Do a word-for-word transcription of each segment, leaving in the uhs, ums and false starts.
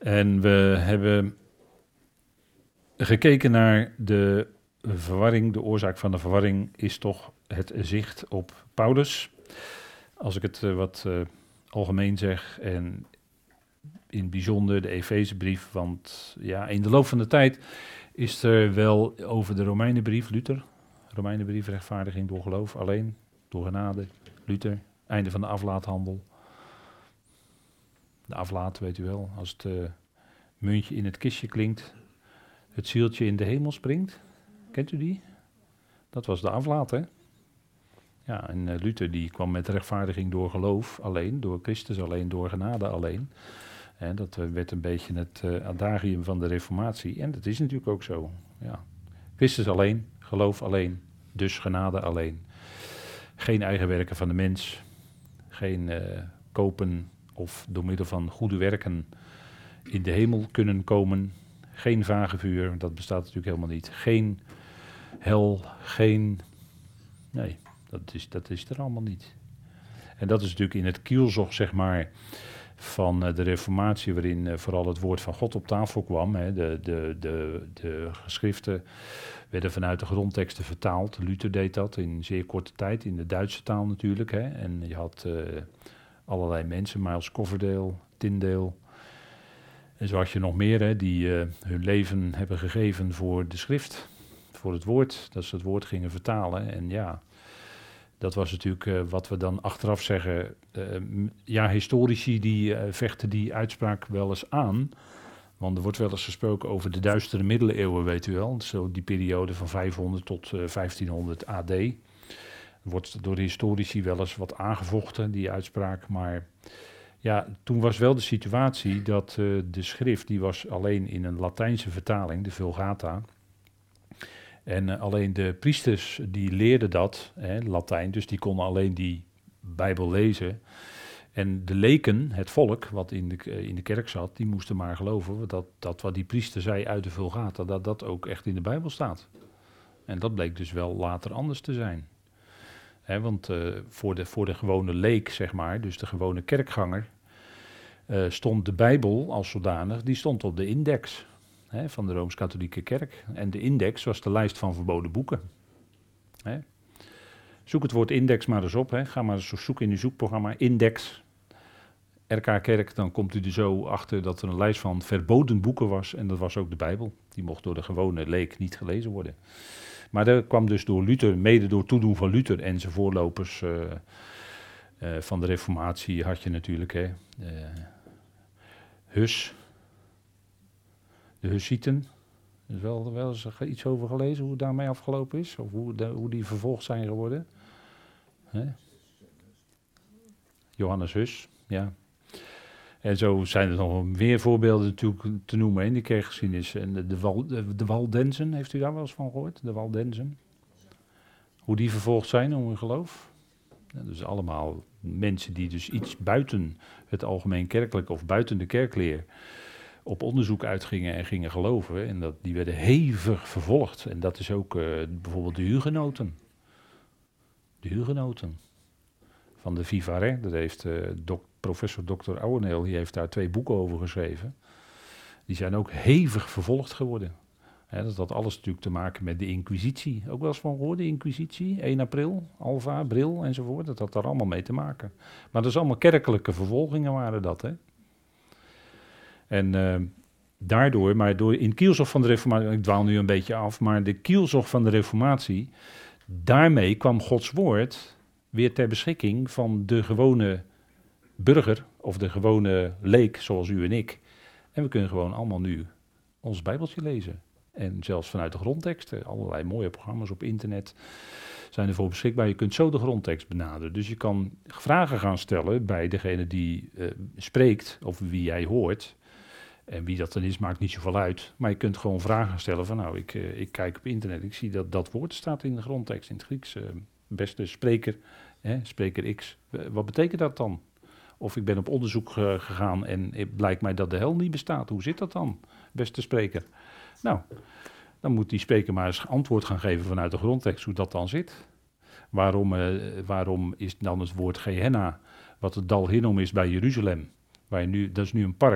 En we hebben gekeken naar de verwarring. De oorzaak van de verwarring is toch het zicht op Paulus. Als ik het uh, wat uh, algemeen zeg en in het bijzonder de Efezebrief, want ja, in de loop van de tijd is er wel over de Romeinenbrief, Luther, Romeinenbrief, rechtvaardiging door geloof alleen, door genade, Luther, einde van de aflaathandel. De aflaat, weet u wel, als het uh, muntje in het kistje klinkt, het zieltje in de hemel springt. Kent u die? Dat was de aflaat, hè? Ja, en uh, Luther die kwam met rechtvaardiging door geloof alleen, door Christus alleen, door genade alleen. En dat uh, werd een beetje het uh, adagium van de reformatie. En dat is natuurlijk ook zo. Ja. Christus alleen, geloof alleen, dus genade alleen. Geen eigen werken van de mens, geen uh, kopen of door middel van goede werken in de hemel kunnen komen. Geen vagevuur, dat bestaat natuurlijk helemaal niet. Geen hel, geen... Nee, dat is, dat is er allemaal niet. En dat is natuurlijk in het kielzog, zeg maar, van uh, de reformatie, waarin uh, vooral het woord van God op tafel kwam. Hè. De, de, de, de geschriften werden vanuit de grondteksten vertaald. Luther deed dat in zeer korte tijd, in de Duitse taal natuurlijk. Hè. En je had uh, allerlei mensen, Miles Coverdale, Tyndale. En zo had je nog meer, hè, die uh, hun leven hebben gegeven voor de schrift, voor het woord, dat ze het woord gingen vertalen. En ja, dat was natuurlijk uh, wat we dan achteraf zeggen. Uh, ja, historici die uh, vechten die uitspraak wel eens aan. Want er wordt wel eens gesproken over de duistere middeleeuwen, weet u wel. Zo die periode van vijfhonderd tot uh, vijftienhonderd A D. Er wordt door de historici wel eens wat aangevochten, die uitspraak. Maar ja, toen was wel de situatie dat uh, de schrift, die was alleen in een Latijnse vertaling, de Vulgata. En uh, alleen de priesters die leerden dat, hè, Latijn, dus die konden alleen die Bijbel lezen. En de leken, het volk wat in de, uh, in de kerk zat, die moesten maar geloven dat, dat wat die priester zei uit de Vulgata, dat dat ook echt in de Bijbel staat. En dat bleek dus wel later anders te zijn. Hè, want uh, voor, de, voor de gewone leek, zeg maar, dus de gewone kerkganger, uh, stond de Bijbel als zodanig, die stond op de index. He, van de Rooms-Katholieke Kerk. En de index was de lijst van verboden boeken. He. Zoek het woord index maar eens op. He. Ga maar eens zoeken in uw zoekprogramma. Index. R K Kerk. Dan komt u er zo achter dat er een lijst van verboden boeken was. En dat was ook de Bijbel. Die mocht door de gewone leek niet gelezen worden. Maar dat kwam dus door Luther. Mede door toedoen van Luther en zijn voorlopers uh, uh, van de Reformatie had je natuurlijk. Hè. Uh, Hus. De Hussieten, er is wel, wel eens iets over gelezen hoe het daarmee afgelopen is, of hoe, de, hoe die vervolgd zijn geworden. He? Johannes Hus, ja. En zo zijn er nog meer voorbeelden natuurlijk te noemen in de kerkgeschiedenis. En de, de, Wal, de, de Waldenzen, heeft u daar wel eens van gehoord? De Waldenzen. Hoe die vervolgd zijn om hun geloof. Ja, dus allemaal mensen die dus iets buiten het algemeen kerkelijk of buiten de kerkleer op onderzoek uitgingen en gingen geloven. En dat, die werden hevig vervolgd. En dat is ook uh, bijvoorbeeld de Hugenoten. De Hugenoten. Van de Vivarais. Dat heeft uh, dok, professor dokter Ouweneel, die heeft daar twee boeken over geschreven. Die zijn ook hevig vervolgd geworden. He, dat had alles natuurlijk te maken met de Inquisitie. Ook wel eens van gehoord, de Inquisitie. één april, Alva, Bril enzovoort. Dat had daar allemaal mee te maken. Maar dat is allemaal kerkelijke vervolgingen waren dat, hè. En uh, daardoor, maar door in kielzog van de reformatie, ik dwaal nu een beetje af, maar de kielzog van de reformatie, daarmee kwam Gods woord weer ter beschikking van de gewone burger of de gewone leek, zoals u en ik. En we kunnen gewoon allemaal nu ons Bijbeltje lezen. En zelfs vanuit de grondteksten, allerlei mooie programma's op internet zijn ervoor beschikbaar. Je kunt zo de grondtekst benaderen. Dus je kan vragen gaan stellen bij degene die uh, spreekt of wie jij hoort. En wie dat dan is, maakt niet zoveel uit. Maar je kunt gewoon vragen stellen van nou, ik, uh, ik kijk op internet, ik zie dat dat woord staat in de grondtekst, in het Grieks. Uh, beste spreker, hè, spreker X. Uh, wat betekent dat dan? Of ik ben op onderzoek uh, gegaan en het blijkt mij dat de hel niet bestaat. Hoe zit dat dan, beste spreker? Nou, dan moet die spreker maar eens antwoord gaan geven vanuit de grondtekst hoe dat dan zit. Waarom, uh, waarom is dan het woord Gehenna, wat het Dal Hinnom is bij Jeruzalem, waar je nu, dat is nu een park.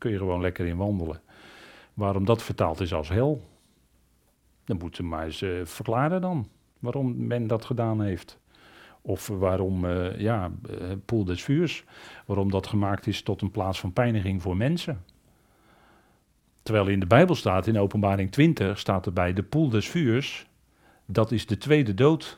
kun je gewoon lekker in wandelen. Waarom dat vertaald is als hel, dan moeten we maar eens uh, verklaren dan, waarom men dat gedaan heeft. Of waarom, uh, ja, uh, poel des vuurs, waarom dat gemaakt is tot een plaats van pijniging voor mensen. Terwijl in de Bijbel staat, in Openbaring twintig, staat erbij de poel des vuurs, dat is de tweede dood.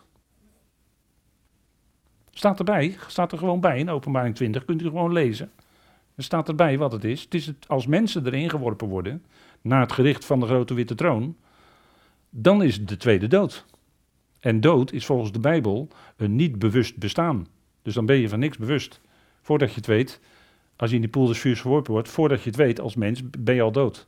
Staat erbij, staat er gewoon bij in Openbaring twintig, kunt u gewoon lezen. Er staat erbij wat het is. Het is het, als mensen erin geworpen worden, naar het gericht van de grote witte troon, dan is het de tweede dood. En dood is volgens de Bijbel een niet bewust bestaan. Dus dan ben je van niks bewust. Voordat je het weet, als je in die poel des vuurs geworpen wordt, voordat je het weet als mens, ben je al dood.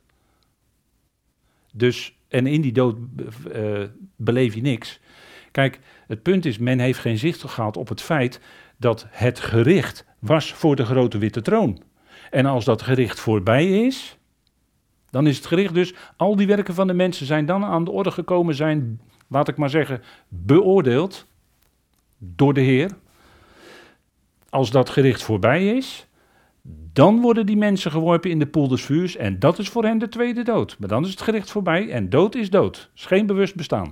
Dus, en in die dood uh, beleef je niks. Kijk, het punt is, men heeft geen zicht gehad op het feit dat het gericht was voor de grote witte troon. En als dat gericht voorbij is, dan is het gericht dus, al die werken van de mensen zijn dan aan de orde gekomen, zijn, laat ik maar zeggen, beoordeeld door de Heer. Als dat gericht voorbij is, dan worden die mensen geworpen in de poel des vuurs en dat is voor hen de tweede dood. Maar dan is het gericht voorbij en dood is dood. Het is geen bewust bestaan.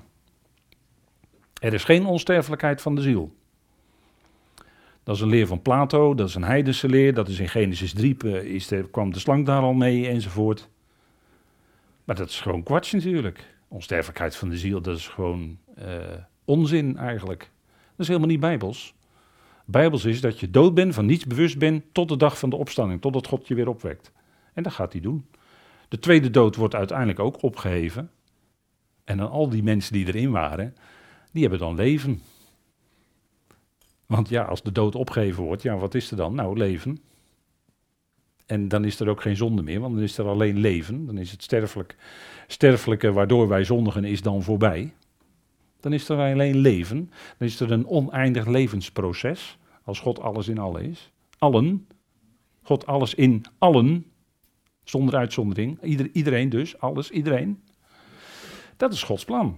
Er is geen onsterfelijkheid van de ziel. Dat is een leer van Plato, dat is een heidense leer, dat is in Genesis drie, is de, kwam de slang daar al mee enzovoort. Maar dat is gewoon kwats natuurlijk. Onsterfelijkheid van de ziel, dat is gewoon uh, onzin eigenlijk. Dat is helemaal niet bijbels. Bijbels is dat je dood bent, van niets bewust bent, tot de dag van de opstanding, totdat God je weer opwekt. En dat gaat hij doen. De tweede dood wordt uiteindelijk ook opgeheven. En dan al die mensen die erin waren, die hebben dan leven. Want ja, als de dood opgeheven wordt, ja, wat is er dan? Nou, leven. En dan is er ook geen zonde meer, want dan is er alleen leven. Dan is het sterfelijk, sterfelijke waardoor wij zondigen is dan voorbij. Dan is er alleen leven. Dan is er een oneindig levensproces, als God alles in allen is. Allen. God alles in allen, zonder uitzondering. Ieder, iedereen dus, alles, iedereen. Dat is Gods plan.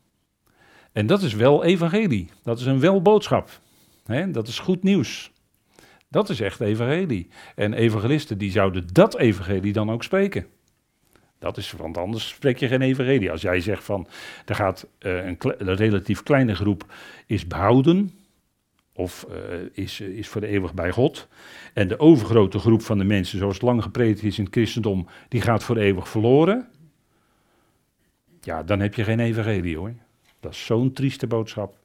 En dat is wel evangelie. Dat is een welboodschap. He, dat is goed nieuws. Dat is echt evangelie. En evangelisten die zouden dat evangelie dan ook spreken. Dat is, want anders spreek je geen evangelie. Als jij zegt van, er gaat uh, een, kle- een relatief kleine groep is behouden, of uh, is, uh, is voor de eeuwig bij God. En de overgrote groep van de mensen, zoals het lang gepredikt is in het christendom, die gaat voor eeuwig verloren. Ja, dan heb je geen evangelie hoor. Dat is zo'n trieste boodschap.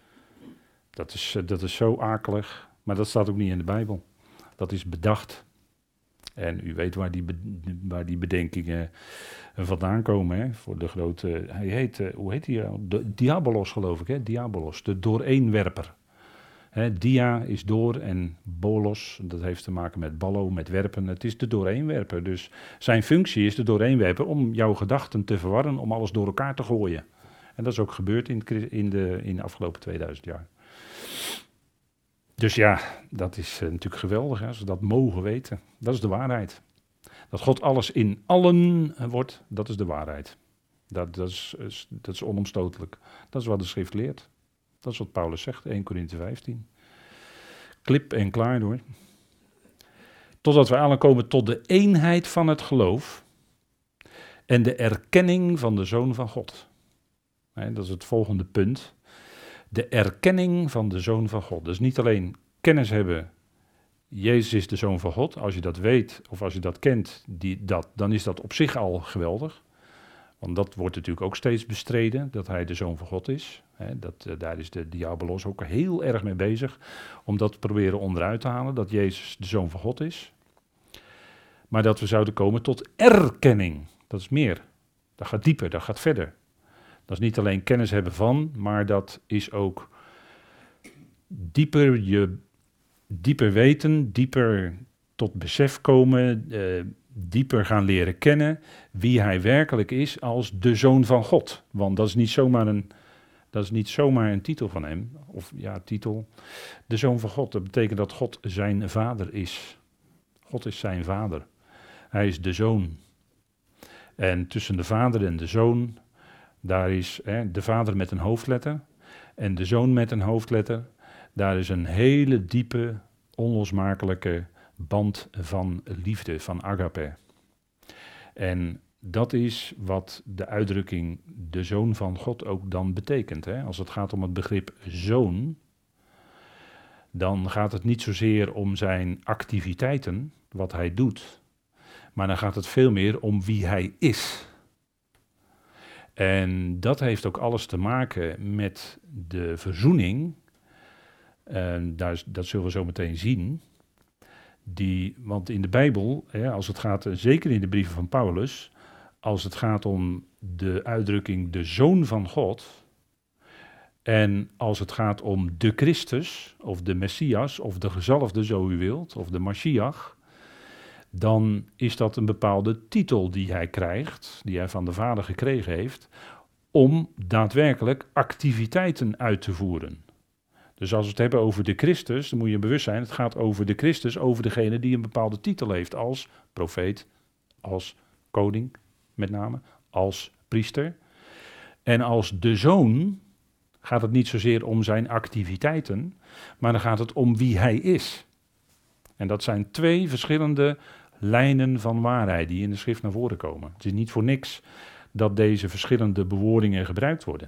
Dat is, uh, dat is zo akelig. Maar dat staat ook niet in de Bijbel. Dat is bedacht. En u weet waar die, be, waar die bedenkingen vandaan komen. Hè? Voor de grote, hij heet, uh, hoe heet hij? De Diabolos geloof ik, hè? Diabolos, de dooreenwerper. Hè, dia is door en bolos, dat heeft te maken met ballo, met werpen. Het is de dooreenwerper. Dus zijn functie is de dooreenwerper om jouw gedachten te verwarren, om alles door elkaar te gooien. En dat is ook gebeurd in, in, de, in de afgelopen tweeduizend jaar. Dus ja, dat is uh, natuurlijk geweldig, hè, als we dat mogen weten. Dat is de waarheid. Dat God alles in allen wordt, dat is de waarheid. Dat, dat, is, dat is onomstotelijk. Dat is wat de schrift leert. Dat is wat Paulus zegt, Eerste Korinthe vijftien. Klip en klaar hoor. Totdat we aankomen tot de eenheid van het geloof en de erkenning van de Zoon van God. He, dat is het volgende punt. De erkenning van de Zoon van God. Dus niet alleen kennis hebben, Jezus is de Zoon van God. Als je dat weet of als je dat kent, die, dat, dan is dat op zich al geweldig. Want dat wordt natuurlijk ook steeds bestreden, dat hij de Zoon van God is. He, dat, uh, daar is de diabolos ook heel erg mee bezig, om dat te proberen onderuit te halen, dat Jezus de Zoon van God is. Maar dat we zouden komen tot erkenning, dat is meer. Dat gaat dieper, dat gaat verder. Dat is niet alleen kennis hebben van, maar dat is ook dieper, je, dieper weten, dieper tot besef komen, uh, dieper gaan leren kennen wie hij werkelijk is als de Zoon van God. Want dat is niet zomaar een, dat is niet zomaar een titel van hem, of ja, titel. De Zoon van God, dat betekent dat God zijn vader is. God is zijn vader. Hij is de Zoon. En tussen de vader en de Zoon, daar is hè, de vader met een hoofdletter en de Zoon met een hoofdletter. Daar is een hele diepe, onlosmakelijke band van liefde, van agape. En dat is wat de uitdrukking de Zoon van God ook dan betekent. Hè? Als het gaat om het begrip zoon, dan gaat het niet zozeer om zijn activiteiten, wat hij doet, maar dan gaat het veel meer om wie hij is. En dat heeft ook alles te maken met de verzoening, en daar, dat zullen we zo meteen zien. Die, want in de Bijbel, hè, als het gaat, zeker in de brieven van Paulus, als het gaat om de uitdrukking de Zoon van God, en als het gaat om de Christus, of de Messias, of de gezalfde zo u wilt, of de Mashiach, dan is dat een bepaalde titel die hij krijgt, die hij van de Vader gekregen heeft, om daadwerkelijk activiteiten uit te voeren. Dus als we het hebben over de Christus, dan moet je bewust zijn, het gaat over de Christus, over degene die een bepaalde titel heeft als profeet, als koning met name, als priester. En als de Zoon gaat het niet zozeer om zijn activiteiten, maar dan gaat het om wie hij is. En dat zijn twee verschillende lijnen van waarheid die in de schrift naar voren komen. Het is niet voor niks dat deze verschillende bewoordingen gebruikt worden.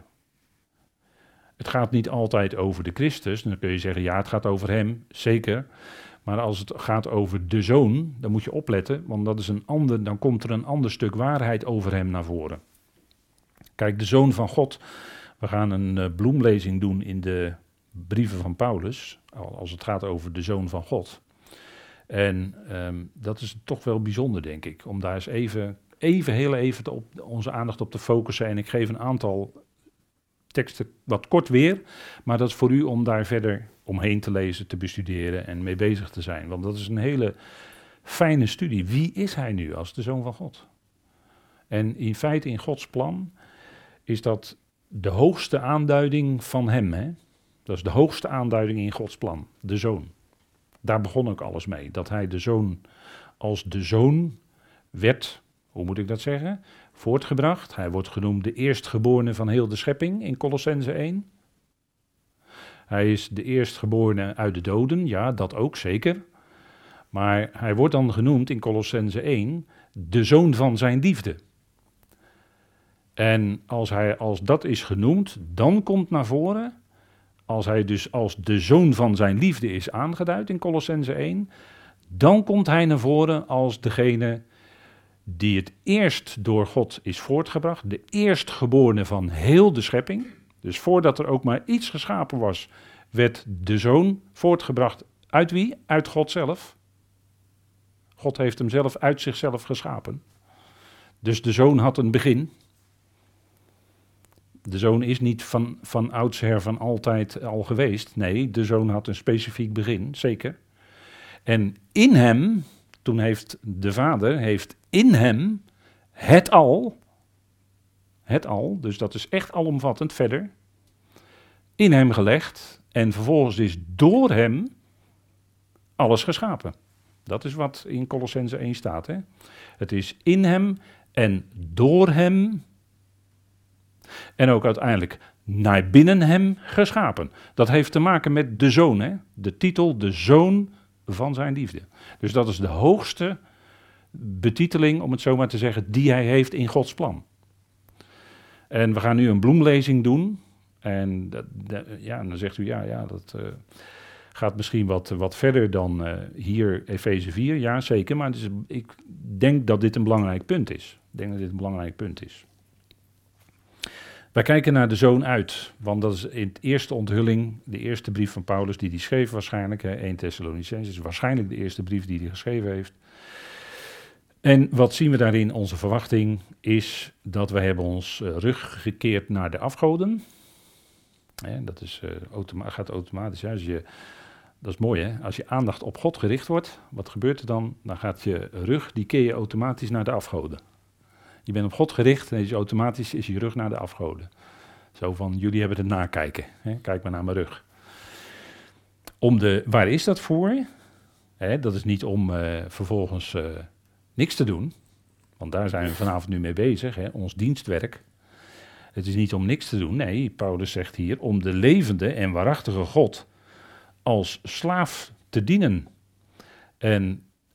Het gaat niet altijd over de Christus, dan kun je zeggen, ja, het gaat over hem, zeker. Maar als het gaat over de Zoon, dan moet je opletten, want dat is een ander, dan komt er een ander stuk waarheid over hem naar voren. Kijk, de Zoon van God, we gaan een uh, bloemlezing doen in de brieven van Paulus, als het gaat over de Zoon van God. En um, dat is toch wel bijzonder, denk ik, om daar eens even, even heel even te op, onze aandacht op te focussen. En ik geef een aantal teksten wat kort weer, maar dat is voor u om daar verder omheen te lezen, te bestuderen en mee bezig te zijn. Want dat is een hele fijne studie. Wie is hij nu als de Zoon van God? En in feite in Gods plan is dat de hoogste aanduiding van hem. Hè? Dat is de hoogste aanduiding in Gods plan, de Zoon. Daar begon ook alles mee, dat hij de Zoon als de Zoon werd, hoe moet ik dat zeggen, voortgebracht. Hij wordt genoemd de eerstgeborene van heel de schepping in Kolossenzen één. Hij is de eerstgeborene uit de doden, ja, dat ook zeker. Maar hij wordt dan genoemd in Kolossenzen één de Zoon van zijn liefde. En als, hij, als dat is genoemd, dan komt naar voren, als hij dus als de Zoon van zijn liefde is aangeduid in Kolossenzen één, dan komt hij naar voren als degene die het eerst door God is voortgebracht, de eerstgeborene van heel de schepping. Dus voordat er ook maar iets geschapen was, werd de Zoon voortgebracht uit wie? Uit God zelf. God heeft hem zelf uit zichzelf geschapen. Dus de Zoon had een begin. De Zoon is niet van, van oudsher van altijd al geweest. Nee, de Zoon had een specifiek begin, zeker. En in hem, toen heeft de Vader, heeft in hem het al, het al, dus dat is echt alomvattend verder, in hem gelegd en vervolgens is door hem alles geschapen. Dat is wat in Kolossenzen één staat. Hè? Het is in hem en door hem en ook uiteindelijk naar binnen hem geschapen. Dat heeft te maken met de Zoon, hè? De titel, de Zoon van zijn liefde. Dus dat is de hoogste betiteling, om het zo maar te zeggen, die hij heeft in Gods plan. En we gaan nu een bloemlezing doen. En dat, dat, ja, dan zegt u, ja, ja dat uh, gaat misschien wat, wat verder dan uh, hier Efeze vier. Ja, zeker, maar het is, ik denk dat dit een belangrijk punt is. Ik denk dat dit een belangrijk punt is. Wij kijken naar de Zoon uit, want dat is in de eerste onthulling, de eerste brief van Paulus die hij schreef waarschijnlijk, hè, Eerste Thessalonicenzen, is waarschijnlijk de eerste brief die hij geschreven heeft. En wat zien we daarin? Onze verwachting is dat wij hebben ons uh, rug gekeerd naar de afgoden. Hè, dat is, uh, automa- gaat automatisch. Hè, als je, dat is mooi, hè? Als je aandacht op God gericht wordt, wat gebeurt er dan? Dan gaat je rug, die keer je automatisch naar de afgoden. Je bent op God gericht en is automatisch is je rug naar de afgoden. Zo van, jullie hebben het nakijken. Hè? Kijk maar naar mijn rug. Om de, waar is dat voor? Hè, dat is niet om uh, vervolgens uh, niks te doen. Want daar zijn we vanavond nu mee bezig. Hè? Ons dienstwerk. Het is niet om niks te doen. Nee, Paulus zegt hier om de levende en waarachtige God als slaaf te dienen. En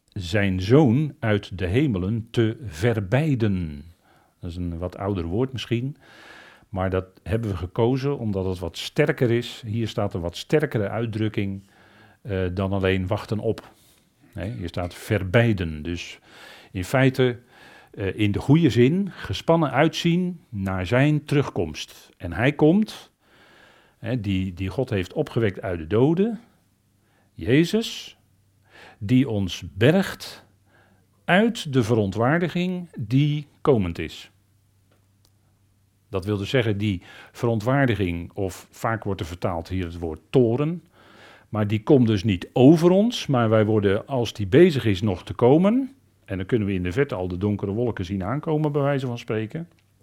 zijn zoon uit de hemelen te verbeiden. Dat is een wat ouder woord misschien, maar dat hebben we gekozen omdat het wat sterker is. Hier staat een wat sterkere uitdrukking uh, dan alleen wachten op. Nee, hier staat verbeiden, dus in feite uh, in de goede zin gespannen uitzien naar zijn terugkomst. En hij komt, hè, die, die God heeft opgewekt uit de doden, Jezus, die ons bergt uit de verontwaardiging die komend is. Dat wil dus zeggen, die verontwaardiging, of vaak wordt er vertaald hier het woord toren, maar die komt dus niet over ons, maar wij worden, als die bezig is nog te komen, en dan kunnen we in de verte al de donkere wolken zien aankomen, bij wijze van spreken.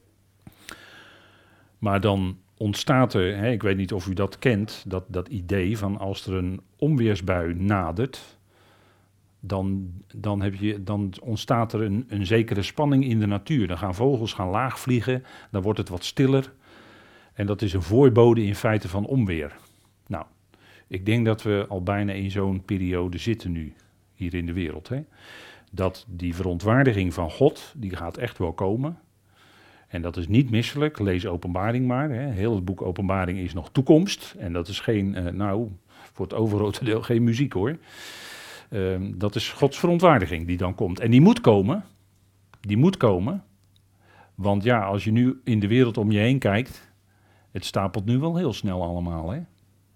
Maar dan ontstaat er, hè, ik weet niet of u dat kent, dat, dat idee van als er een onweersbui nadert, dan, dan, heb je, dan ontstaat er een, een zekere spanning in de natuur. Dan gaan vogels gaan laag vliegen, dan wordt het wat stiller. En dat is een voorbode in feite van onweer. Nou, ik denk dat we al bijna in zo'n periode zitten nu, hier in de wereld. Hè? Dat die verontwaardiging van God, die gaat echt wel komen. En dat is niet misselijk, lees Openbaring maar. Hè. Heel het boek Openbaring is nog toekomst. En dat is geen, uh, nou, voor het overgrote deel geen muziek hoor. Uh, dat is Gods verontwaardiging die dan komt. En die moet komen. Die moet komen. Want ja, als je nu in de wereld om je heen kijkt, het stapelt nu wel heel snel allemaal. Hè.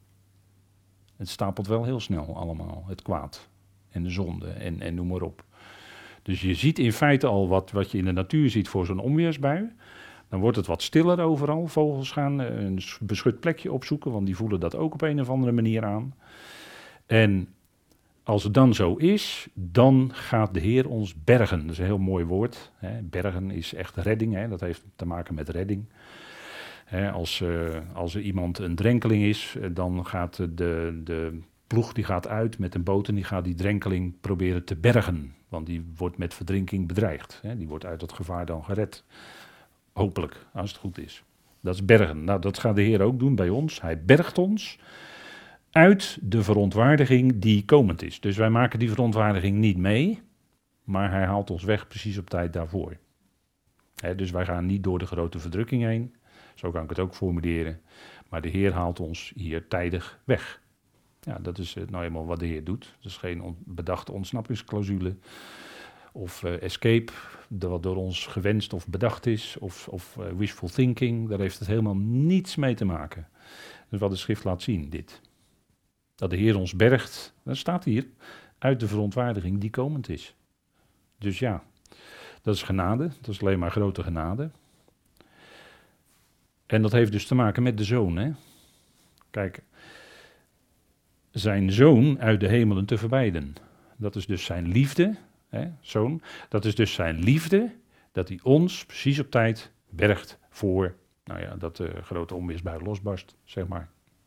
Het stapelt wel heel snel allemaal, het kwaad en de zonde en, en noem maar op. Dus je ziet in feite al wat, wat je in de natuur ziet voor zo'n onweersbui. Dan wordt het wat stiller overal. Vogels gaan een beschut plekje opzoeken, want die voelen dat ook op een of andere manier aan. En als het dan zo is, dan gaat de Heer ons bergen. Dat is een heel mooi woord. Hè. Bergen is echt redding, hè. Dat heeft te maken met redding. Hè, als, uh, als er iemand een drenkeling is, dan gaat de, de ploeg die gaat uit met een boot en die gaat die drenkeling proberen te bergen. Want die wordt met verdrinking bedreigd. Hè. Die wordt uit dat gevaar dan gered. Hopelijk, als het goed is. Dat is bergen. Nou, dat gaat de Heer ook doen bij ons. Hij bergt ons uit de verontwaardiging die komend is. Dus wij maken die verontwaardiging niet mee, maar hij haalt ons weg precies op tijd daarvoor. Hè, dus wij gaan niet door de grote verdrukking heen. Zo kan ik het ook formuleren. Maar de Heer haalt ons hier tijdig weg. Ja, dat is nou eenmaal wat de Heer doet. Dat is geen on- bedachte ontsnappingsclausule of uh, escape, de, wat door ons gewenst of bedacht is, of, of uh, wishful thinking. Daar heeft het helemaal niets mee te maken. Dat is wat de schrift laat zien, dit. Dat de Heer ons bergt, dat staat hier, uit de verontwaardiging die komend is. Dus ja, dat is genade, dat is alleen maar grote genade. En dat heeft dus te maken met de zoon, hè. Kijk, zijn zoon uit de hemelen te verbeiden. Dat is dus zijn liefde, hè, zoon. Dat is dus zijn liefde, dat hij ons precies op tijd bergt voor, nou ja, dat de grote onweersbui losbarst, zeg maar.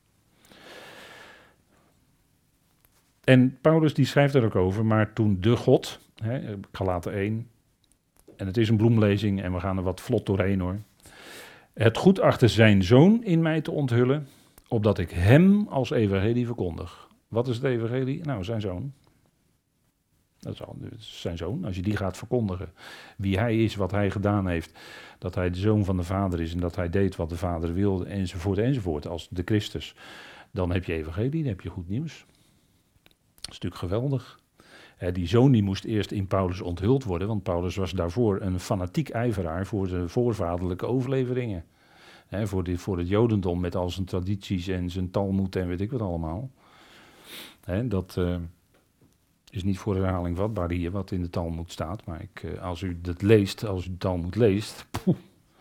En Paulus die schrijft er ook over, maar toen de God, hè, Galaten één, en het is een bloemlezing en we gaan er wat vlot doorheen hoor. Het goed achter zijn zoon in mij te onthullen, opdat ik hem als evangelie verkondig. Wat is het evangelie? Nou, zijn zoon. Dat is al, zijn zoon. Als je die gaat verkondigen, wie hij is, wat hij gedaan heeft, dat hij de zoon van de Vader is en dat hij deed wat de Vader wilde, enzovoort, enzovoort, als de Christus, dan heb je evangelie, dan heb je goed nieuws. Dat is natuurlijk geweldig. He, die zoon die moest eerst in Paulus onthuld worden, want Paulus was daarvoor een fanatiek ijveraar voor de voorvaderlijke overleveringen. He, voor, die, voor het Jodendom met al zijn tradities en zijn Talmud en weet ik wat allemaal. He, dat uh, is niet voor herhaling vatbaar hier wat in de Talmud staat, maar ik, uh, als u dat leest, als u de Talmud leest. Poeh.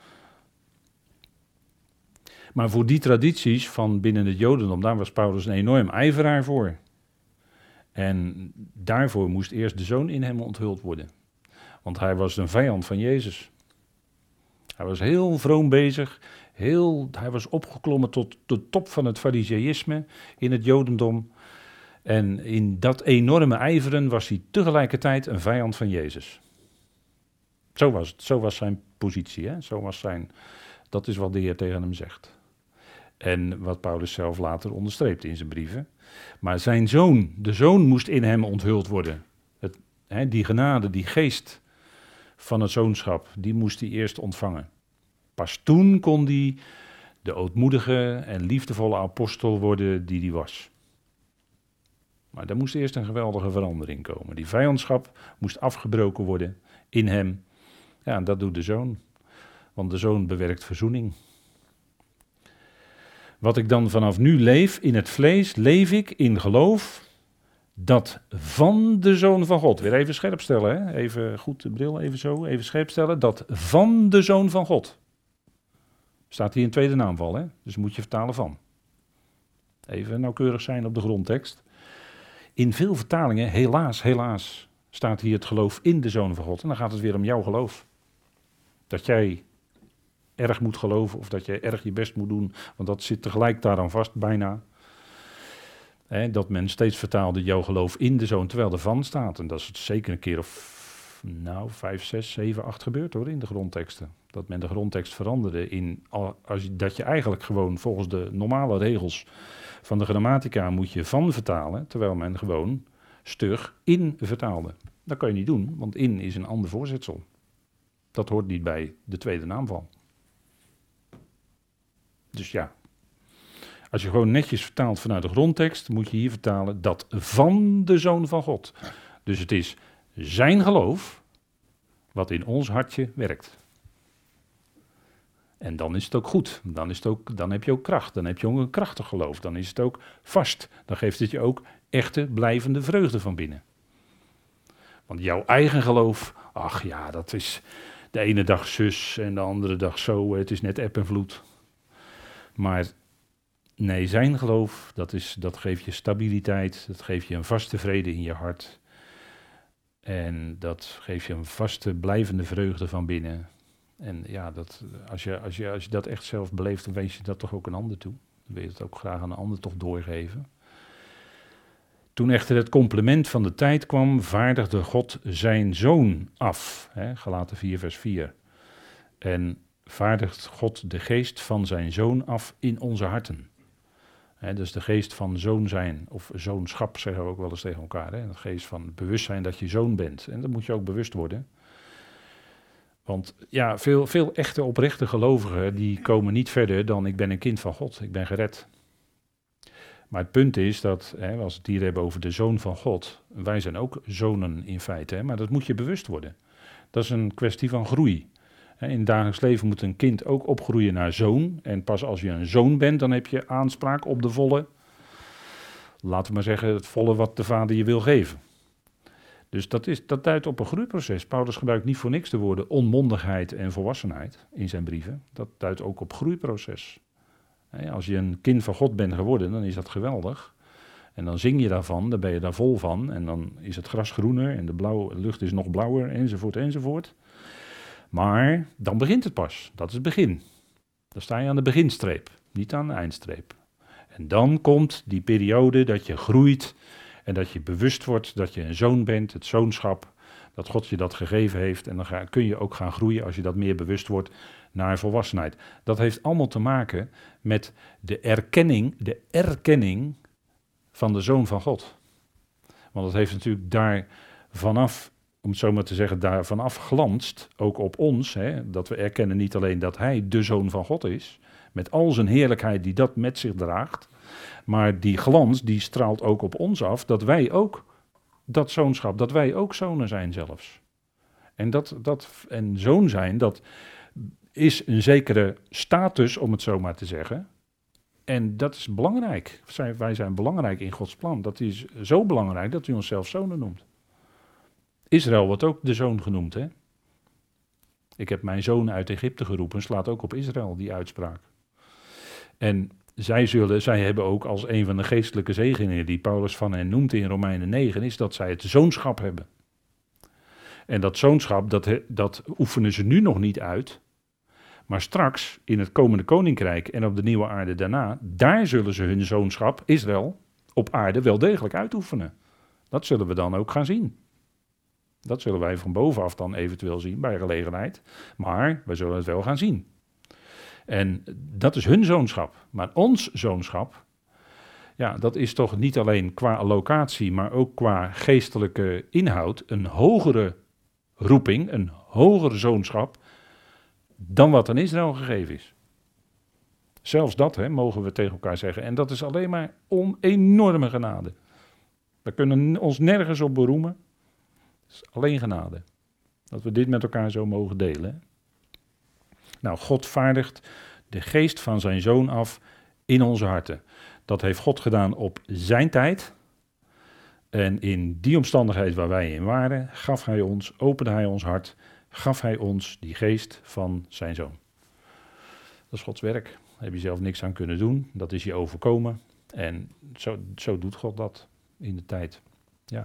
Maar voor die tradities van binnen het Jodendom, daar was Paulus een enorm ijveraar voor. En daarvoor moest eerst de zoon in hem onthuld worden. Want hij was een vijand van Jezus. Hij was heel vroom bezig. Heel, hij was opgeklommen tot de top van het fariseïsme in het Jodendom. En in dat enorme ijveren was hij tegelijkertijd een vijand van Jezus. Zo was het. Zo was zijn positie. Hè? Zo was zijn, dat is wat de Heer tegen hem zegt. En wat Paulus zelf later onderstreept in zijn brieven. Maar zijn zoon, de zoon moest in hem onthuld worden. Het, hè, die genade, die geest van het zoonschap, die moest hij eerst ontvangen. Pas toen kon hij de ootmoedige en liefdevolle apostel worden die hij was. Maar daar moest eerst een geweldige verandering komen. Die vijandschap moest afgebroken worden in hem. Ja, en dat doet de zoon. Want de zoon bewerkt verzoening. Wat ik dan vanaf nu leef in het vlees, leef ik in geloof dat van de Zoon van God. Weer even scherp stellen, hè? Even goed de bril, even zo, even scherp stellen. Dat van de Zoon van God. Staat hier in tweede naamval, hè? Dus moet je vertalen van. Even nauwkeurig zijn op de grondtekst. In veel vertalingen, helaas, helaas, staat hier het geloof in de Zoon van God. En dan gaat het weer om jouw geloof. Dat jij erg moet geloven of dat jij erg je best moet doen. Want dat zit tegelijk daaraan vast, bijna. He, dat men steeds vertaalde jouw geloof in de Zoon, terwijl er van staat. En dat is zeker een keer of, nou, vijf, zes, zeven, acht gebeurd hoor, in de grondteksten. Dat men de grondtekst veranderde in, als, dat je eigenlijk gewoon volgens de normale regels van de grammatica moet je van vertalen, terwijl men gewoon stug in vertaalde. Dat kan je niet doen, want in is een ander voorzetsel. Dat hoort niet bij de tweede naamval. Dus ja, als je gewoon netjes vertaalt vanuit de grondtekst, moet je hier vertalen dat van de Zoon van God. Dus het is zijn geloof wat in ons hartje werkt. En dan is het ook goed. Dan, is het ook, dan heb je ook kracht. Dan heb je ook een krachtig geloof. Dan is het ook vast. Dan geeft het je ook echte blijvende vreugde van binnen. Want jouw eigen geloof, ach ja, dat is de ene dag zus en de andere dag zo. Het is net eb en vloed. Maar nee, zijn geloof, dat, is, dat geeft je stabiliteit. Dat geeft je een vaste vrede in je hart. En dat geeft je een vaste blijvende vreugde van binnen. En ja, dat, als, je, als, je, als je dat echt zelf beleeft, dan wees je dat toch ook een ander toe. Dan wil je het ook graag aan een ander toch doorgeven. Toen echter het complement van de tijd kwam, vaardigde God zijn zoon af. Hè, Galaten vier vers vier. En vaardigt God de geest van zijn zoon af in onze harten. Hè, dus de geest van zoon zijn, of zoonschap zeggen we ook wel eens tegen elkaar. Hè, de geest van bewustzijn dat je zoon bent. En dat moet je ook bewust worden. Want ja, veel, veel echte oprechte gelovigen, die komen niet verder dan ik ben een kind van God, ik ben gered. Maar het punt is dat, hè, als we het hier hebben over de Zoon van God, wij zijn ook zonen in feite, hè, maar dat moet je bewust worden. Dat is een kwestie van groei. In het dagelijks leven moet een kind ook opgroeien naar zoon. En pas als je een zoon bent, dan heb je aanspraak op de volle, laten we maar zeggen, het volle wat de vader je wil geven. Dus dat, is, dat duidt op een groeiproces. Paulus gebruikt niet voor niks de woorden onmondigheid en volwassenheid in zijn brieven. Dat duidt ook op groeiproces. Als je een kind van God bent geworden, dan is dat geweldig. En dan zing je daarvan, dan ben je daar vol van. En dan is het gras groener en de blauwe lucht is nog blauwer, enzovoort, enzovoort. Maar dan begint het pas. Dat is het begin. Dan sta je aan de beginstreep, niet aan de eindstreep. En dan komt die periode dat je groeit en dat je bewust wordt dat je een zoon bent, het zoonschap, dat God je dat gegeven heeft. En dan ga, kun je ook gaan groeien als je dat meer bewust wordt naar volwassenheid. Dat heeft allemaal te maken met de erkenning, de erkenning van de Zoon van God. Want het heeft natuurlijk daar vanaf, om het zo maar te zeggen, daar vanaf glanst, ook op ons, hè, dat we erkennen niet alleen dat hij de Zoon van God is, met al zijn heerlijkheid die dat met zich draagt, maar die glans die straalt ook op ons af, dat wij ook dat zoonschap, dat wij ook zonen zijn zelfs. En, dat, dat, en zoon zijn, dat is een zekere status, om het zo maar te zeggen. En dat is belangrijk. Wij zijn belangrijk in Gods plan. Dat is zo belangrijk dat hij ons zelf zonen noemt. Israël wordt ook de zoon genoemd, hè. Ik heb mijn zoon uit Egypte geroepen, slaat ook op Israël, die uitspraak. En zij, zullen, zij hebben ook als een van de geestelijke zegeningen die Paulus van hen noemt in Romeinen negen, is dat zij het zoonschap hebben. En dat zoonschap, dat, dat oefenen ze nu nog niet uit. Maar straks, in het komende koninkrijk en op de nieuwe aarde daarna, daar zullen ze hun zoonschap, Israël, op aarde wel degelijk uitoefenen. Dat zullen we dan ook gaan zien. Dat zullen wij van bovenaf dan eventueel zien bij gelegenheid. Maar we zullen het wel gaan zien. En dat is hun zoonschap. Maar ons zoonschap, Ja, dat is toch niet alleen qua locatie, maar ook qua geestelijke inhoud een hogere roeping, een hoger zoonschap, dan wat aan Israël gegeven is. Zelfs dat, hè, mogen we tegen elkaar zeggen. En dat is alleen maar om enorme genade. We kunnen ons nergens op beroemen. Het is alleen genade. Dat we dit met elkaar zo mogen delen. Hè. Nou, God vaardigt de geest van zijn zoon af in onze harten. Dat heeft God gedaan op zijn tijd. En in die omstandigheid waar wij in waren, gaf hij ons, opende hij ons hart, gaf hij ons die geest van zijn zoon. Dat is Gods werk. Daar heb je zelf niks aan kunnen doen. Dat is je overkomen. En zo, zo doet God dat in de tijd. Ja.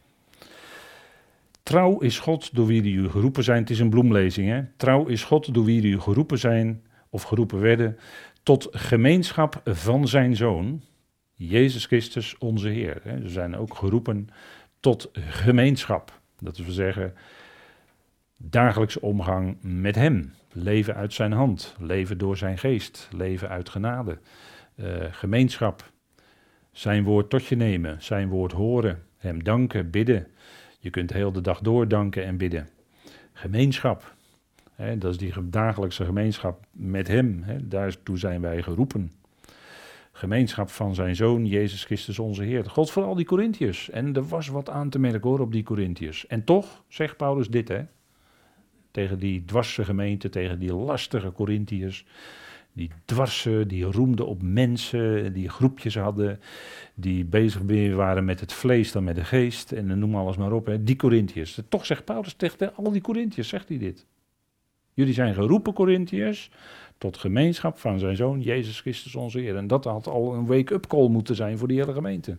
Trouw is God door wie u geroepen zijn. Het is een bloemlezing, hè. Trouw is God door wie u geroepen zijn, of geroepen werden, tot gemeenschap van zijn Zoon, Jezus Christus onze Heer. Hè. We zijn ook geroepen tot gemeenschap. Dat wil zeggen, dagelijkse omgang met hem. Leven uit zijn hand, leven door zijn geest, leven uit genade. Uh, gemeenschap, zijn woord tot je nemen, zijn woord horen, hem danken, bidden. Je kunt heel de dag door danken en bidden. Gemeenschap, hè, dat is die dagelijkse gemeenschap met hem. Hè, daartoe zijn wij geroepen. Gemeenschap van zijn Zoon, Jezus Christus onze Heer. God voor al die Korintiërs. En er was wat aan te merken hoor op die Korintiërs. En toch zegt Paulus dit, hè. Tegen die dwarse gemeente, tegen die lastige Korintiërs. Die dwarsen, die roemden op mensen, die groepjes hadden, die bezig meer waren met het vlees dan met de geest. En noem alles maar op, hè. Die Korintiërs. Toch zegt Paulus tegen al die Korintiërs, zegt hij dit. Jullie zijn geroepen, Korintiërs, tot gemeenschap van zijn Zoon, Jezus Christus onze Heer. En dat had al een wake-up call moeten zijn voor die hele gemeente.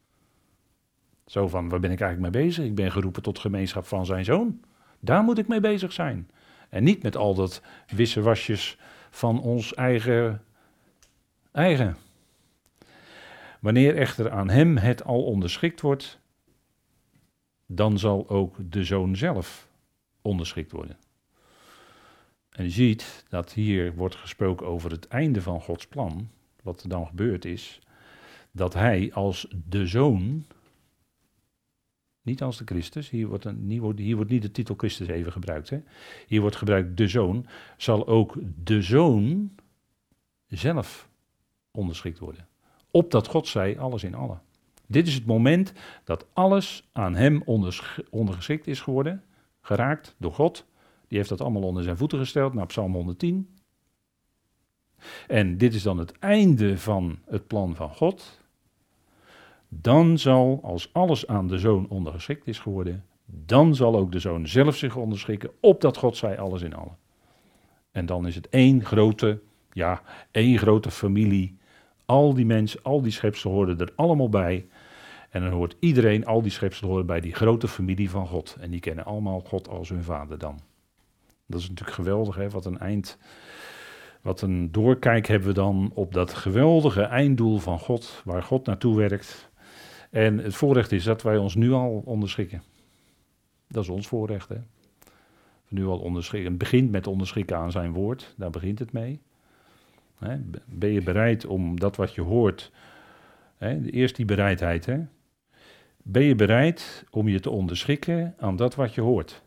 Zo van, waar ben ik eigenlijk mee bezig? Ik ben geroepen tot gemeenschap van zijn Zoon. Daar moet ik mee bezig zijn. En niet met al dat wissewasjes van ons eigen, eigen. Wanneer echter aan hem het al onderschikt wordt, dan zal ook de Zoon zelf onderschikt worden. En je ziet dat hier wordt gesproken over het einde van Gods plan. Wat er dan gebeurd is, dat hij als de Zoon, niet als de Christus, hier wordt, een, hier wordt, hier wordt niet de titel Christus even gebruikt. Hè? Hier wordt gebruikt de Zoon, zal ook de Zoon zelf onderschikt worden. Opdat God zij alles in allen. Dit is het moment dat alles aan hem ondersch- ondergeschikt is geworden, geraakt door God. Die heeft dat allemaal onder zijn voeten gesteld, naar Psalm honderdtien. En dit is dan het einde van het plan van God. Dan zal, als alles aan de Zoon ondergeschikt is geworden, dan zal ook de Zoon zelf zich onderschikken, opdat God zij alles in allen. En dan is het één grote, ja, één grote familie. Al die mensen, al die schepselen horen er allemaal bij. En dan hoort iedereen, al die schepselen horen bij die grote familie van God. En die kennen allemaal God als hun vader dan. Dat is natuurlijk geweldig, hè? Wat een eind, wat een doorkijk hebben we dan op dat geweldige einddoel van God, waar God naartoe werkt. En het voorrecht is dat wij ons nu al onderschikken. Dat is ons voorrecht, hè. Nu al onderschikken. Het begint met onderschikken aan zijn woord, daar begint het mee. Hè? Ben je bereid om dat wat je hoort, hè? Eerst die bereidheid, hè. Ben je bereid om je te onderschikken aan dat wat je hoort?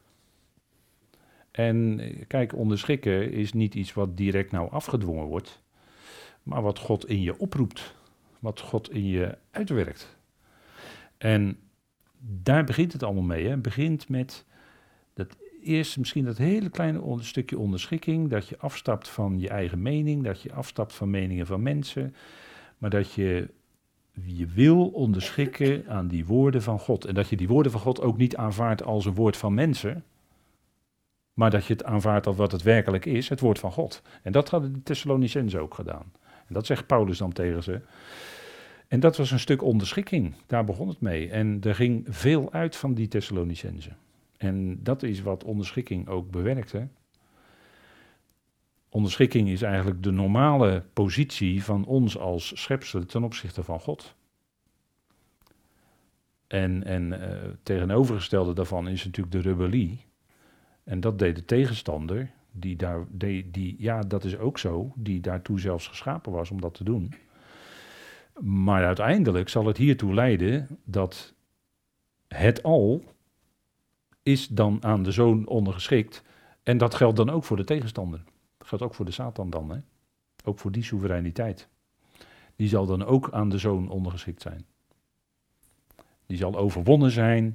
En kijk, onderschikken is niet iets wat direct nou afgedwongen wordt, maar wat God in je oproept, wat God in je uitwerkt. En daar begint het allemaal mee. Hè. Het begint met dat eerst misschien dat hele kleine onder, stukje onderschikking, dat je afstapt van je eigen mening, dat je afstapt van meningen van mensen, maar dat je je wil onderschikken aan die woorden van God. En dat je die woorden van God ook niet aanvaardt als een woord van mensen, maar dat je het aanvaardt als wat het werkelijk is, het woord van God. En dat hadden de Thessalonicenzen ook gedaan. En dat zegt Paulus dan tegen ze. En dat was een stuk onderschikking, daar begon het mee. En er ging veel uit van die Thessalonicenzen. En dat is wat onderschikking ook bewerkt. Hè? Onderschikking is eigenlijk de normale positie van ons als schepselen ten opzichte van God. En, en uh, tegenovergestelde daarvan is natuurlijk de rebellie. En dat deed de tegenstander, die daar, die, die, ja dat is ook zo, die daartoe zelfs geschapen was om dat te doen. Maar uiteindelijk zal het hiertoe leiden dat het al is dan aan de zoon ondergeschikt. En dat geldt dan ook voor de tegenstander. Dat geldt ook voor de Satan dan, hè? Ook voor die soevereiniteit. Die zal dan ook aan de zoon ondergeschikt zijn. Die zal overwonnen zijn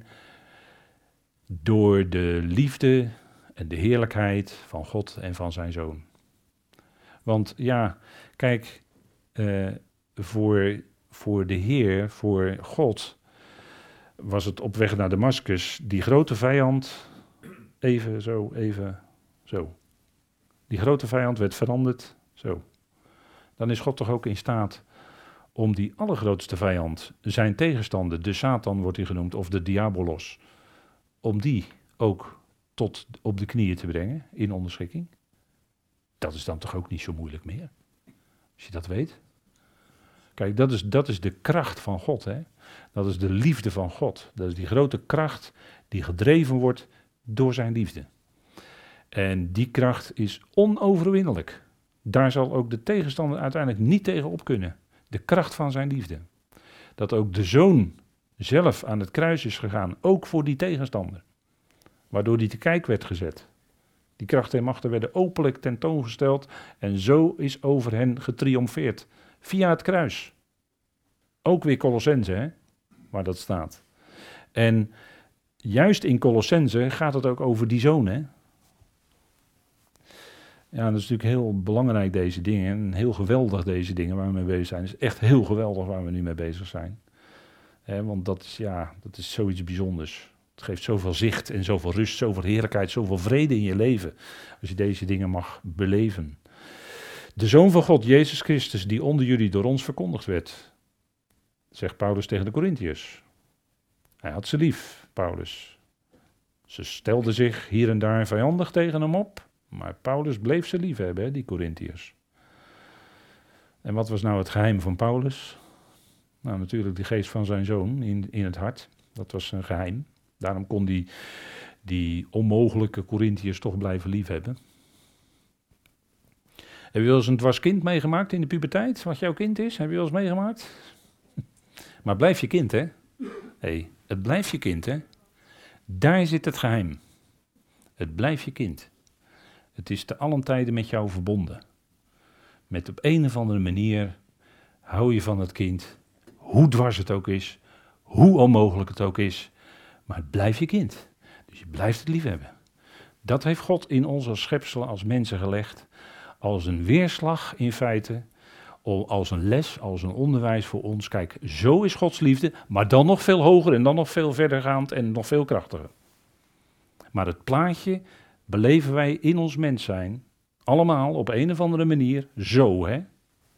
door de liefde en de heerlijkheid van God en van zijn zoon. Want ja, kijk, uh, voor, voor de Heer, voor God, was het op weg naar Damascus die grote vijand, even zo, even zo. Die grote vijand werd veranderd, zo. Dan is God toch ook in staat om die allergrootste vijand, zijn tegenstander, de Satan wordt hij genoemd, of de diabolos, om die ook tot op de knieën te brengen in onderschikking. Dat is dan toch ook niet zo moeilijk meer, als je dat weet. Kijk, dat is, dat is de kracht van God, hè. Dat is de liefde van God. Dat is die grote kracht die gedreven wordt door zijn liefde. En die kracht is onoverwinnelijk. Daar zal ook de tegenstander uiteindelijk niet tegen op kunnen. De kracht van zijn liefde. Dat ook de zoon zelf aan het kruis is gegaan, ook voor die tegenstander. Waardoor die te kijk werd gezet. Die krachten en machten werden openlijk tentoongesteld en zo is over hen getriomfeerd. Via het kruis. Ook weer Colossense, hè, waar dat staat. En juist in Colossense gaat het ook over die zoon, hè. Ja, dat is natuurlijk heel belangrijk, deze dingen. En heel geweldig, deze dingen waar we mee bezig zijn. Het is echt heel geweldig waar we nu mee bezig zijn. He, want dat is, ja, dat is zoiets bijzonders. Het geeft zoveel zicht en zoveel rust, zoveel heerlijkheid, zoveel vrede in je leven. Als je deze dingen mag beleven. De Zoon van God, Jezus Christus, die onder jullie door ons verkondigd werd. Zegt Paulus tegen de Korintiërs. Hij had ze lief, Paulus. Ze stelden zich hier en daar vijandig tegen hem op. Maar Paulus bleef ze lief hebben, hè, die Korintiërs. En wat was nou het geheim van Paulus? Nou, natuurlijk de geest van zijn zoon in, in het hart. Dat was een geheim. Daarom kon hij die onmogelijke Korintiërs toch blijven lief hebben. Heb je wel eens een dwars kind meegemaakt in de puberteit? Wat jouw kind is? Heb je wel eens meegemaakt? Maar blijf je kind, hè? Hey, het blijft je kind, hè? Daar zit het geheim. Het blijft je kind. Het is te allen tijden met jou verbonden. Met op een of andere manier hou je van het kind, hoe dwars het ook is, hoe onmogelijk het ook is, maar het blijft je kind. Dus je blijft het lief hebben. Dat heeft God in ons als schepselen, als mensen gelegd, als een weerslag in feite, als een les, als een onderwijs voor ons. Kijk, zo is Gods liefde, maar dan nog veel hoger en dan nog veel verdergaand en nog veel krachtiger. Maar het plaatje beleven wij in ons mens zijn, allemaal op een of andere manier, zo, hè.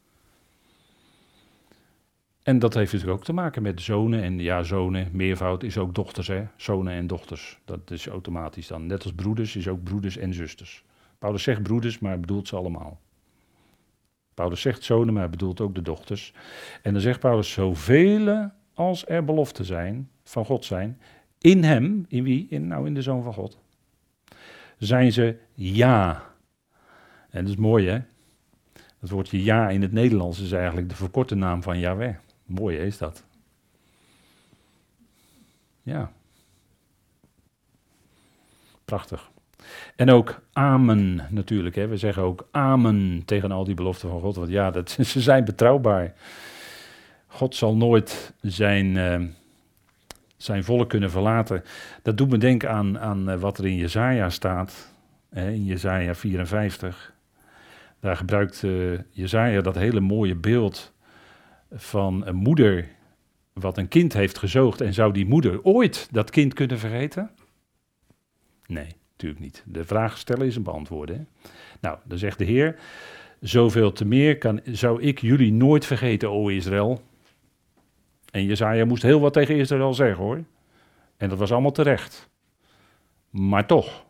En dat heeft natuurlijk ook te maken met zonen. En ja, zonen, meervoud is ook dochters, hè. Zonen en dochters, dat is automatisch dan. Net als broeders is ook broeders en zusters. Paulus zegt broeders, maar hij bedoelt ze allemaal. Paulus zegt zonen, maar hij bedoelt ook de dochters. En dan zegt Paulus, zoveel als er beloften zijn, van God zijn, in hem, in wie? In, nou, in de Zoon van God. Zijn ze ja. En dat is mooi, hè? Dat woordje ja in het Nederlands is eigenlijk de verkorte naam van Yahweh. Mooi, hè, is dat? Ja. Prachtig. En ook amen natuurlijk, hè? We zeggen ook amen tegen al die beloften van God. Want ja, dat, ze zijn betrouwbaar. God zal nooit zijn, uh, zijn volk kunnen verlaten. Dat doet me denken aan, aan uh, wat er in Jesaja staat. Hè, in Jesaja vierenvijftig. Daar gebruikt uh, Jesaja dat hele mooie beeld van een moeder wat een kind heeft gezoogd. En zou die moeder ooit dat kind kunnen vergeten? Nee, natuurlijk niet. De vraag stellen is een beantwoorden. Hè? Nou, dan zegt de Heer, zoveel te meer kan, zou ik jullie nooit vergeten, o Israël. En Jesaja moest heel wat tegen Israël zeggen, hoor. En dat was allemaal terecht. Maar toch,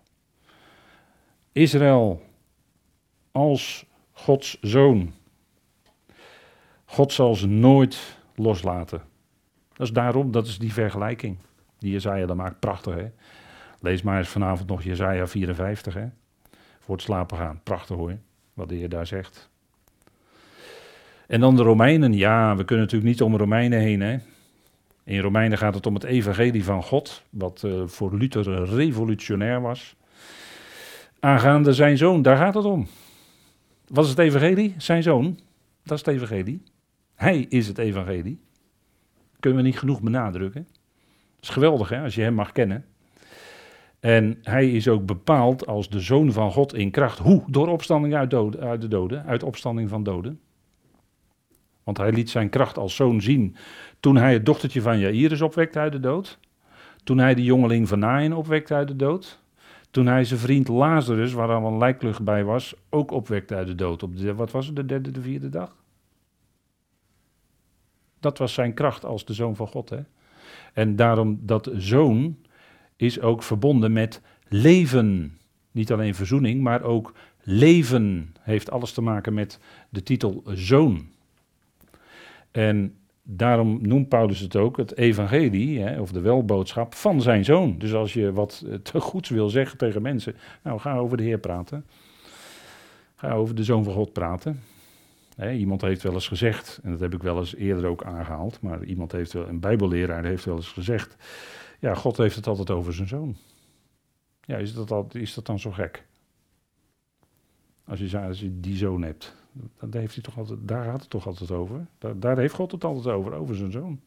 Israël als Gods zoon. God zal ze nooit loslaten. Dat is daarom, dat is die vergelijking die Jesaja dan maakt. Prachtig, hè. Lees maar eens vanavond nog Jesaja vierenvijftig, hè. Voor het slapen gaan. Prachtig, hoor, wat de Heer daar zegt. En dan de Romeinen. Ja, we kunnen natuurlijk niet om Romeinen heen, hè. In Romeinen gaat het om het evangelie van God, wat uh, voor Luther revolutionair was. Aangaande zijn zoon, daar gaat het om. Wat is het evangelie? Zijn zoon, dat is het evangelie. Hij is het evangelie. Kunnen we niet genoeg benadrukken. Dat is geweldig, hè, als je hem mag kennen. En hij is ook bepaald als de zoon van God in kracht. Hoe? Door opstanding uit, doden, uit de doden, uit opstanding van doden. Want hij liet zijn kracht als zoon zien toen hij het dochtertje van Jairus opwekte uit de dood. Toen hij de jongeling van Naïn opwekte uit de dood. Toen hij zijn vriend Lazarus, waar al een lijklucht bij was, ook opwekte uit de dood. Op de, wat was het, de derde, de vierde dag? Dat was zijn kracht als de zoon van God, hè. En daarom dat zoon is ook verbonden met leven. Niet alleen verzoening, maar ook leven heeft alles te maken met de titel zoon. En daarom noemt Paulus het ook het evangelie, hè, of de welboodschap van zijn zoon. Dus als je wat te goeds wil zeggen tegen mensen, nou ga over de Heer praten. Ga over de Zoon van God praten. Hè, iemand heeft wel eens gezegd, en dat heb ik wel eens eerder ook aangehaald, maar iemand heeft wel, een bijbelleraar heeft wel eens gezegd, ja, God heeft het altijd over zijn zoon. Ja, is dat, al, is dat dan zo gek? Als je, als je die zoon hebt. Dan heeft hij toch altijd, daar gaat het toch altijd over. Daar, daar heeft God het altijd over, over zijn zoon.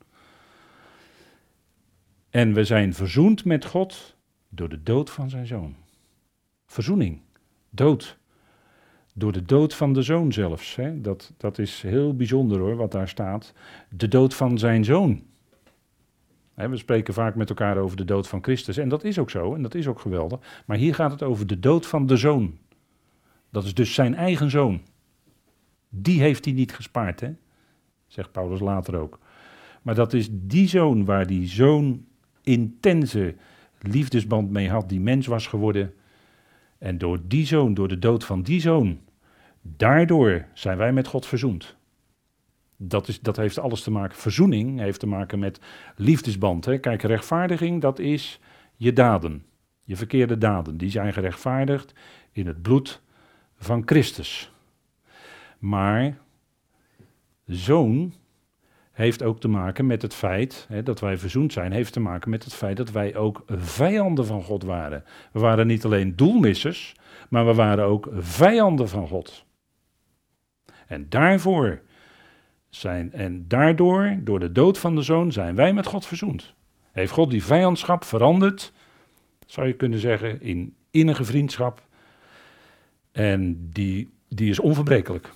En we zijn verzoend met God door de dood van zijn zoon. Verzoening, dood. Door de dood van de zoon zelfs. Hè. Dat, dat is heel bijzonder hoor, wat daar staat. De dood van zijn zoon. Hè, we spreken vaak met elkaar over de dood van Christus. En dat is ook zo, en dat is ook geweldig. Maar hier gaat het over de dood van de zoon. Dat is dus zijn eigen zoon. Die heeft hij niet gespaard, hè? Zegt Paulus later ook. Maar dat is die zoon waar die zo'n intense liefdesband mee had, die mens was geworden. En door die zoon, door de dood van die zoon, daardoor zijn wij met God verzoend. Dat, is, dat heeft alles te maken, verzoening heeft te maken met liefdesband. Hè? Kijk, rechtvaardiging, dat is je daden, je verkeerde daden. Die zijn gerechtvaardigd in het bloed van Christus. Maar zoon heeft ook te maken met het feit, hè, dat wij verzoend zijn, heeft te maken met het feit dat wij ook vijanden van God waren. We waren niet alleen doelmissers, maar we waren ook vijanden van God. En daarvoor zijn, en daardoor, door de dood van de zoon, zijn wij met God verzoend. Heeft God die vijandschap veranderd, zou je kunnen zeggen, in innige vriendschap. En die, die is onverbrekelijk.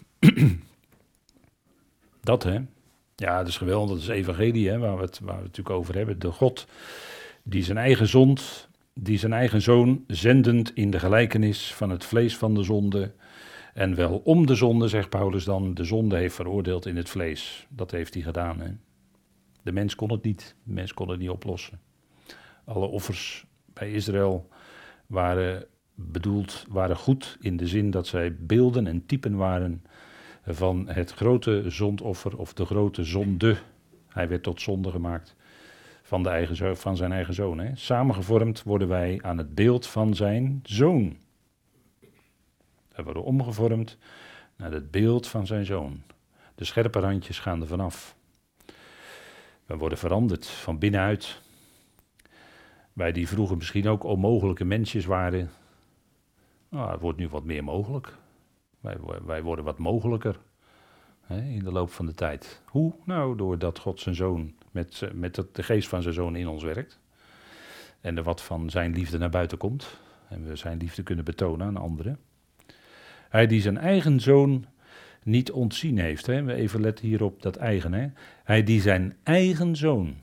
Dat, hè. Ja, dat is geweldig, dat is evangelie, hè, waar we, het, waar we het natuurlijk over hebben. De God die zijn eigen zond, die zijn eigen zoon zendend in de gelijkenis van het vlees van de zonde. En wel om de zonde, zegt Paulus dan, de zonde heeft veroordeeld in het vlees. Dat heeft hij gedaan, hè. De mens kon het niet, de mens kon het niet oplossen. Alle offers bij Israël waren bedoeld, waren goed in de zin dat zij beelden en typen waren van het grote zondoffer of de grote zonde. Hij werd tot zonde gemaakt van, de eigen, van zijn eigen zoon. Hè. Samengevormd worden wij aan het beeld van zijn zoon. We worden omgevormd naar het beeld van zijn zoon. De scherpe randjes gaan er vanaf. We worden veranderd van binnenuit. Wij die vroeger misschien ook onmogelijke mensjes waren, nou, het wordt nu wat meer mogelijk. Wij, wij worden wat mogelijker, hè, in de loop van de tijd. Hoe? Nou, doordat God zijn zoon, met, met de geest van zijn zoon in ons werkt. En er wat van zijn liefde naar buiten komt. En we zijn liefde kunnen betonen aan anderen. Hij die zijn eigen zoon niet ontzien heeft. Hè. Even letten hier op dat eigen. Hè. Hij die zijn eigen zoon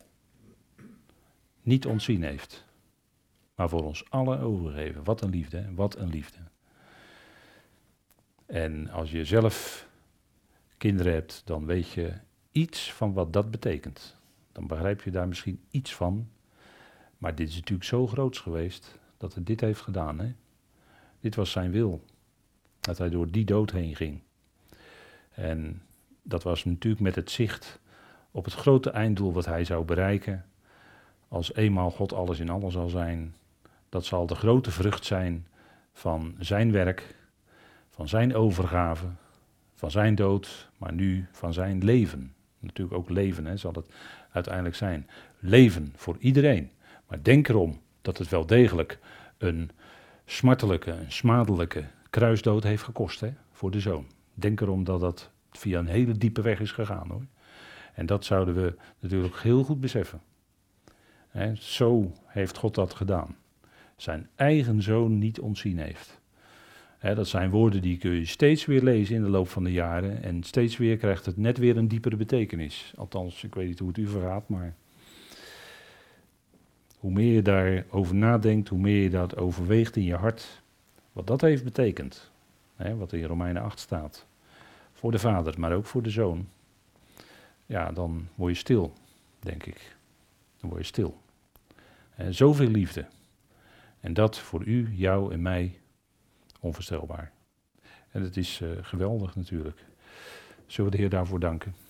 niet ontzien heeft. Maar voor ons allen overgeven. Wat een liefde, hè. Wat een liefde. En als je zelf kinderen hebt, dan weet je iets van wat dat betekent. Dan begrijp je daar misschien iets van. Maar dit is natuurlijk zo groots geweest dat hij dit heeft gedaan. Hè? Dit was zijn wil. Dat hij door die dood heen ging. En dat was natuurlijk met het zicht op het grote einddoel wat hij zou bereiken. Als eenmaal God alles in alles zal zijn. Dat zal de grote vrucht zijn van zijn werk, van zijn overgave, van zijn dood, maar nu van zijn leven. Natuurlijk ook leven, hè, zal het uiteindelijk zijn. Leven voor iedereen. Maar denk erom dat het wel degelijk een smartelijke, een smadelijke kruisdood heeft gekost, hè, voor de zoon. Denk erom dat dat via een hele diepe weg is gegaan, hoor. En dat zouden we natuurlijk heel goed beseffen. Hè, zo heeft God dat gedaan. Zijn eigen zoon niet ontzien heeft. Hè, dat zijn woorden die kun je steeds weer lezen in de loop van de jaren. En steeds weer krijgt het net weer een diepere betekenis. Althans, ik weet niet hoe het u vergaat, maar hoe meer je daarover nadenkt, hoe meer je dat overweegt in je hart, wat dat heeft betekend. Hè, wat in Romeinen acht staat. Voor de vader, maar ook voor de zoon. Ja, dan word je stil, denk ik. Dan word je stil. En zoveel liefde. En dat voor u, jou en mij onvoorstelbaar. En het is uh, geweldig natuurlijk. Zullen we de Heer daarvoor danken?